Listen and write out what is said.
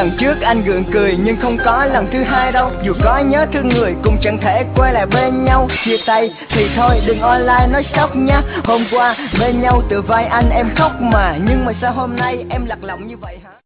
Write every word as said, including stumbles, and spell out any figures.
Lần trước anh gượng cười nhưng không có lần thứ hai đâu. Dù có nhớ thương người cũng chẳng thể quay lại bên nhau. Chia tay thì thôi đừng online nói sốc nha. Hôm qua bên nhau từ vai anh em khóc mà, nhưng mà sao hôm nay em lạc lõng như vậy hả?